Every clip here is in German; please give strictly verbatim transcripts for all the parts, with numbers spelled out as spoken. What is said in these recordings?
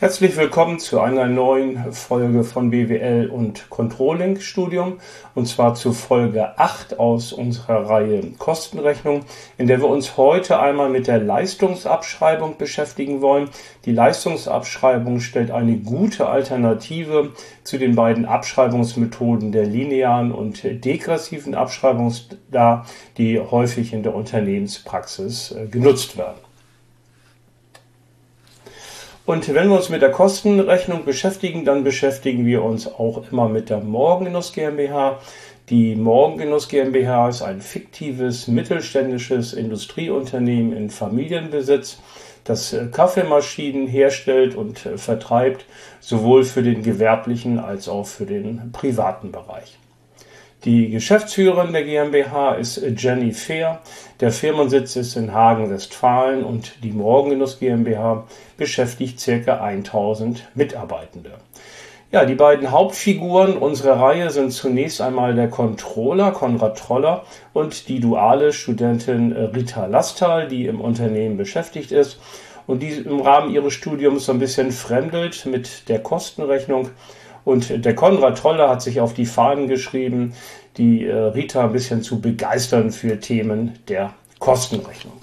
Herzlich willkommen zu einer neuen Folge von B W L und Controlling Studium, und zwar zu Folge acht aus unserer Reihe Kostenrechnung, in der wir uns heute einmal mit der Leistungsabschreibung beschäftigen wollen. Die Leistungsabschreibung stellt eine gute Alternative zu den beiden Abschreibungsmethoden der linearen und degressiven Abschreibung dar, die häufig in der Unternehmenspraxis genutzt werden. Und wenn wir uns mit der Kostenrechnung beschäftigen, dann beschäftigen wir uns auch immer mit der Morgengenuss GmbH. Die Morgengenuss GmbH ist ein fiktives mittelständisches Industrieunternehmen in Familienbesitz, das Kaffeemaschinen herstellt und vertreibt, sowohl für den gewerblichen als auch für den privaten Bereich. Die Geschäftsführerin der GmbH ist Jenny Fehr. Der Firmensitz ist in Hagen, Westfalen, und die Morgengenuss GmbH beschäftigt ca. tausend Mitarbeitende. Ja, die beiden Hauptfiguren unserer Reihe sind zunächst einmal der Controller Konrad Troller und die duale Studentin Rita Lastal, die im Unternehmen beschäftigt ist und die im Rahmen ihres Studiums so ein bisschen fremdelt mit der Kostenrechnung. Und der Konrad Troller hat sich auf die Fahnen geschrieben, die äh, Rita ein bisschen zu begeistern für Themen der Kostenrechnung.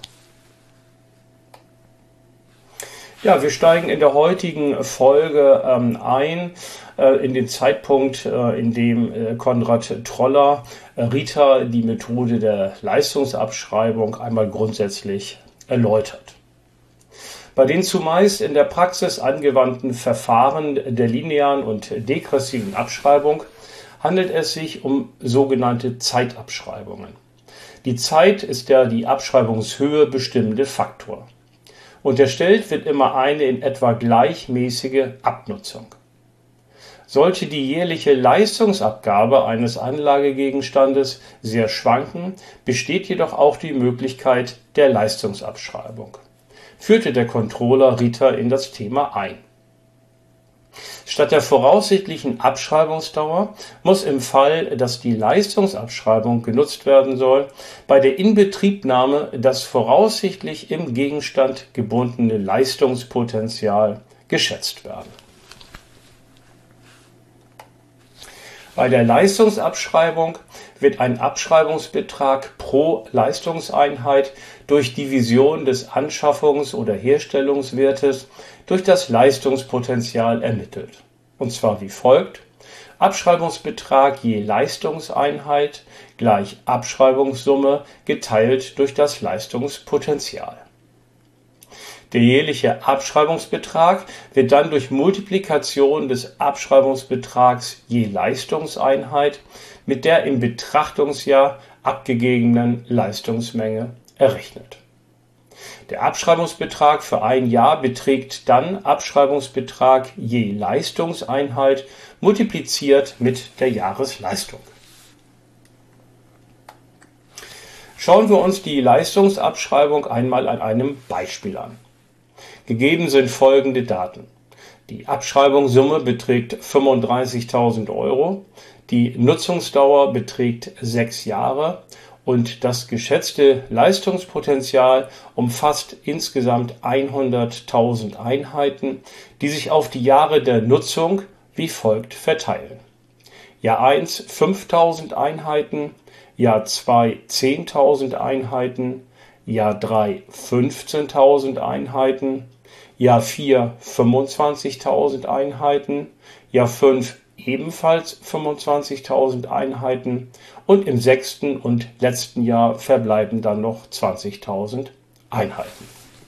Ja, wir steigen in der heutigen Folge ähm, ein, äh, in den Zeitpunkt, äh, in dem äh, Konrad Troller äh, Rita die Methode der Leistungsabschreibung einmal grundsätzlich erläutert. Bei den zumeist in der Praxis angewandten Verfahren der linearen und degressiven Abschreibung handelt es sich um sogenannte Zeitabschreibungen. Die Zeit ist der die Abschreibungshöhe bestimmende Faktor. Unterstellt wird immer eine in etwa gleichmäßige Abnutzung. Sollte die jährliche Leistungsabgabe eines Anlagegegenstandes sehr schwanken, besteht jedoch auch die Möglichkeit der Leistungsabschreibung. Führte der Controller Rita in das Thema ein. Statt der voraussichtlichen Abschreibungsdauer muss im Fall, dass die Leistungsabschreibung genutzt werden soll, bei der Inbetriebnahme das voraussichtlich im Gegenstand gebundene Leistungspotenzial geschätzt werden. Bei der Leistungsabschreibung wird ein Abschreibungsbetrag pro Leistungseinheit durch Division des Anschaffungs- oder Herstellungswertes durch das Leistungspotenzial ermittelt. Und zwar wie folgt: Abschreibungsbetrag je Leistungseinheit gleich Abschreibungssumme geteilt durch das Leistungspotenzial. Der jährliche Abschreibungsbetrag wird dann durch Multiplikation des Abschreibungsbetrags je Leistungseinheit mit der im Betrachtungsjahr abgegebenen Leistungsmenge errechnet. Der Abschreibungsbetrag für ein Jahr beträgt dann Abschreibungsbetrag je Leistungseinheit multipliziert mit der Jahresleistung. Schauen wir uns die Leistungsabschreibung einmal an einem Beispiel an. Gegeben sind folgende Daten. Die Abschreibungssumme beträgt fünfunddreißigtausend Euro, die Nutzungsdauer beträgt sechs Jahre und das geschätzte Leistungspotenzial umfasst insgesamt hunderttausend Einheiten, die sich auf die Jahre der Nutzung wie folgt verteilen. Jahr eins fünftausend Einheiten, Jahr zwei zehntausend Einheiten, Jahr drei fünfzehntausend Einheiten, Jahr vier fünfundzwanzigtausend Einheiten, Jahr fünf ebenfalls fünfundzwanzigtausend Einheiten und im sechsten und letzten Jahr verbleiben dann noch zwanzigtausend Einheiten.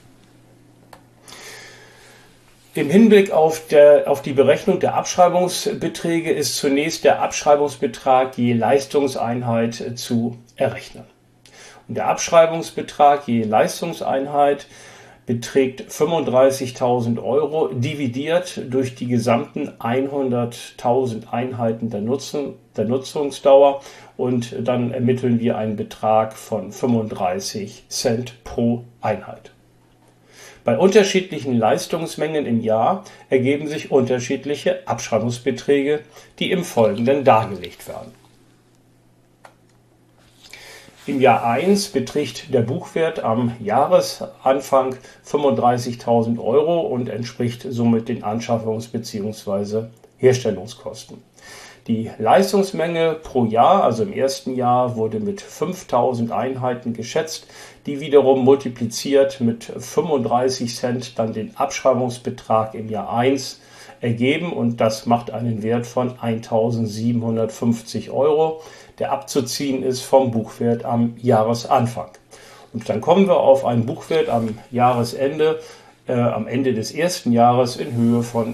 Im Hinblick auf, der, auf die Berechnung der Abschreibungsbeträge ist zunächst der Abschreibungsbetrag je Leistungseinheit zu errechnen. Und der Abschreibungsbetrag je Leistungseinheit beträgt fünfunddreißigtausend Euro, dividiert durch die gesamten hunderttausend Einheiten der, Nutzung, der Nutzungsdauer, und dann ermitteln wir einen Betrag von fünfunddreißig Cent pro Einheit. Bei unterschiedlichen Leistungsmengen im Jahr ergeben sich unterschiedliche Abschreibungsbeträge, die im Folgenden dargelegt werden. Im Jahr eins beträgt der Buchwert am Jahresanfang fünfunddreißigtausend Euro und entspricht somit den Anschaffungs- bzw. Herstellungskosten. Die Leistungsmenge pro Jahr, also im ersten Jahr, wurde mit fünftausend Einheiten geschätzt, die wiederum multipliziert mit fünfunddreißig Cent dann den Abschreibungsbetrag im Jahr eins ergeben, und das macht einen Wert von eintausendsiebenhundertfünfzig Euro, der abzuziehen ist vom Buchwert am Jahresanfang. Und dann kommen wir auf einen Buchwert am Jahresende, äh, am Ende des ersten Jahres in Höhe von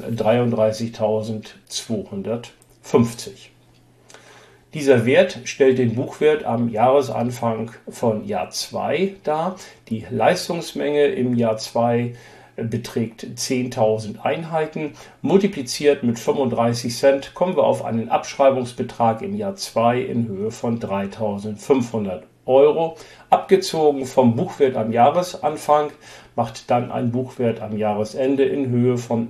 dreiunddreißigtausendzweihundertfünfzig. Dieser Wert stellt den Buchwert am Jahresanfang von Jahr zwei dar. Die Leistungsmenge im Jahr zwei beträgt zehntausend Einheiten. Multipliziert mit fünfunddreißig Cent kommen wir auf einen Abschreibungsbetrag im Jahr zwei in Höhe von dreitausendfünfhundert Euro. Abgezogen vom Buchwert am Jahresanfang macht dann ein Buchwert am Jahresende in Höhe von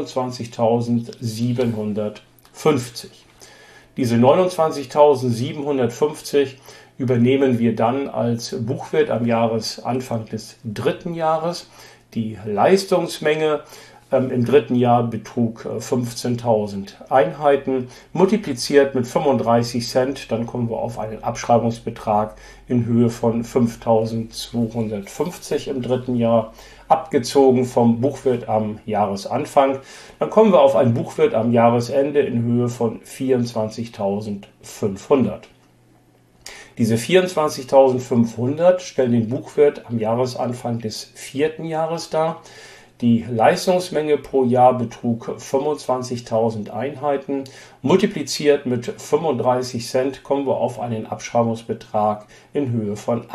neunundzwanzigtausendsiebenhundertfünfzig. Diese neunundzwanzigtausendsiebenhundertfünfzig übernehmen wir dann als Buchwert am Jahresanfang des dritten Jahres. Die Leistungsmenge ähm, im dritten Jahr betrug äh, fünfzehntausend Einheiten, multipliziert mit fünfunddreißig Cent, dann kommen wir auf einen Abschreibungsbetrag in Höhe von fünftausendzweihundertfünfzig im dritten Jahr, abgezogen vom Buchwert am Jahresanfang. Dann kommen wir auf einen Buchwert am Jahresende in Höhe von vierundzwanzigtausendfünfhundert. Diese vierundzwanzigtausendfünfhundert stellen den Buchwert am Jahresanfang des vierten Jahres dar. Die Leistungsmenge pro Jahr betrug fünfundzwanzigtausend Einheiten. Multipliziert mit fünfunddreißig Cent kommen wir auf einen Abschreibungsbetrag in Höhe von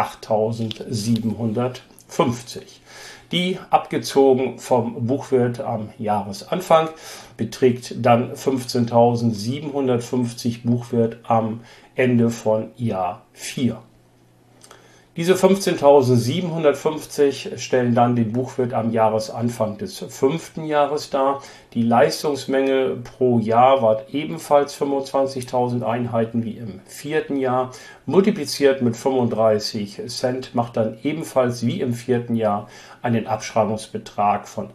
achttausendsiebenhundertfünfzig. Die, abgezogen vom Buchwert am Jahresanfang, beträgt dann fünfzehntausendsiebenhundertfünfzig Buchwert am Ende von Jahr vier. Diese fünfzehntausendsiebenhundertfünfzig stellen dann den Buchwert am Jahresanfang des fünften Jahres dar. Die Leistungsmenge pro Jahr war ebenfalls fünfundzwanzigtausend Einheiten wie im vierten Jahr. Multipliziert mit fünfunddreißig Cent macht dann ebenfalls wie im vierten Jahr einen Abschreibungsbetrag von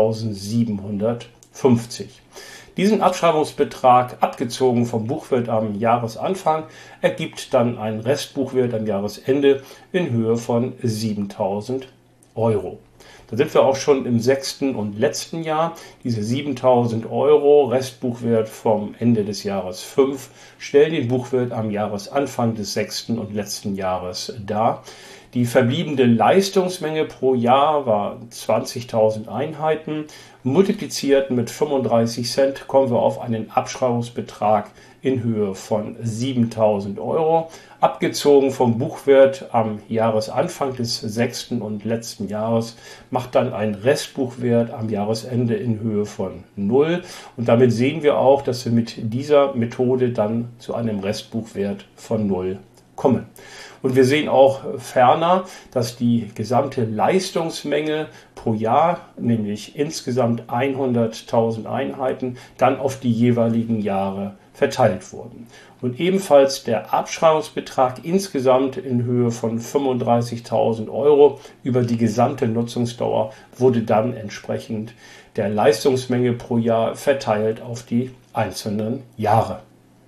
achttausendsiebenhundertfünfzig. Diesen Abschreibungsbetrag, abgezogen vom Buchwert am Jahresanfang, ergibt dann einen Restbuchwert am Jahresende in Höhe von siebentausend Euro. Da sind wir auch schon im sechsten und letzten Jahr. Diese siebentausend Euro Restbuchwert vom Ende des Jahres fünf stellen den Buchwert am Jahresanfang des sechsten und letzten Jahres dar. Die verbliebene Leistungsmenge pro Jahr war zwanzigtausend Einheiten. Multipliziert mit fünfunddreißig Cent kommen wir auf einen Abschreibungsbetrag in Höhe von siebentausend Euro. Abgezogen vom Buchwert am Jahresanfang des sechsten und letzten Jahres macht dann ein Restbuchwert am Jahresende in Höhe von null. Und damit sehen wir auch, dass wir mit dieser Methode dann zu einem Restbuchwert von null kommen. Und wir sehen auch ferner, dass die gesamte Leistungsmenge pro Jahr, nämlich insgesamt hunderttausend Einheiten, dann auf die jeweiligen Jahre verteilt wurden. Und ebenfalls der Abschreibungsbetrag insgesamt in Höhe von fünfunddreißigtausend Euro über die gesamte Nutzungsdauer wurde dann entsprechend der Leistungsmenge pro Jahr verteilt auf die einzelnen Jahre.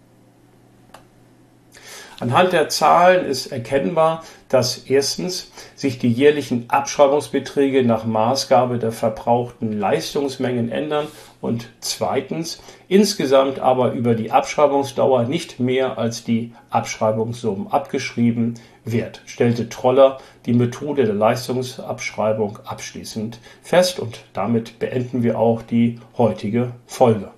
Anhand der Zahlen ist erkennbar, dass erstens sich die jährlichen Abschreibungsbeträge nach Maßgabe der verbrauchten Leistungsmengen ändern und zweitens insgesamt aber über die Abschreibungsdauer nicht mehr als die Abschreibungssummen abgeschrieben wird, stellte Troller die Methode der Leistungsabschreibung abschließend fest, und damit beenden wir auch die heutige Folge.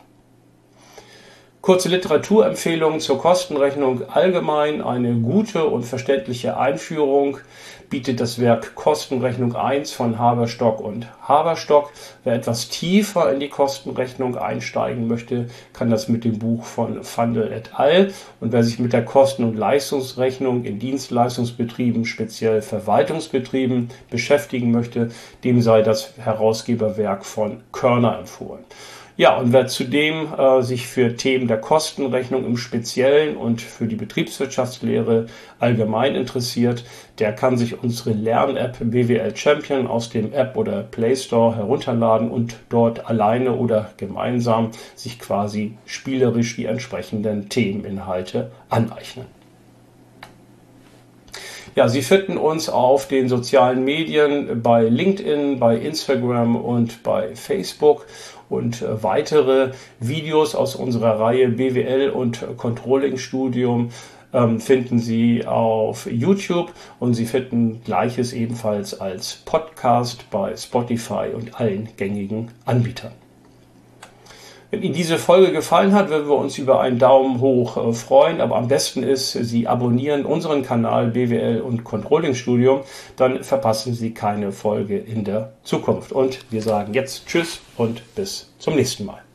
Kurze Literaturempfehlungen zur Kostenrechnung allgemein. Eine gute und verständliche Einführung bietet das Werk Kostenrechnung eins von Haberstock und Haberstock. Wer etwas tiefer in die Kostenrechnung einsteigen möchte, kann das mit dem Buch von Vandel et al. Und wer sich mit der Kosten- und Leistungsrechnung in Dienstleistungsbetrieben, speziell Verwaltungsbetrieben, beschäftigen möchte, dem sei das Herausgeberwerk von Körner empfohlen. Ja, und wer zudem äh, sich für Themen der Kostenrechnung im Speziellen und für die Betriebswirtschaftslehre allgemein interessiert, der kann sich unsere Lern-App B W L Champion aus dem App oder Play Store herunterladen und dort alleine oder gemeinsam sich quasi spielerisch die entsprechenden Themeninhalte aneignen. Ja, Sie finden uns auf den sozialen Medien bei LinkedIn, bei Instagram und bei Facebook. Und weitere Videos aus unserer Reihe B W L und Controlling Studium ähm, finden Sie auf YouTube und Sie finden Gleiches ebenfalls als Podcast bei Spotify und allen gängigen Anbietern. Wenn Ihnen diese Folge gefallen hat, würden wir uns über einen Daumen hoch äh, freuen, aber am besten ist, Sie abonnieren unseren Kanal B W L und Controlling Studium, dann verpassen Sie keine Folge in der Zukunft. Und wir sagen jetzt Tschüss und bis zum nächsten Mal.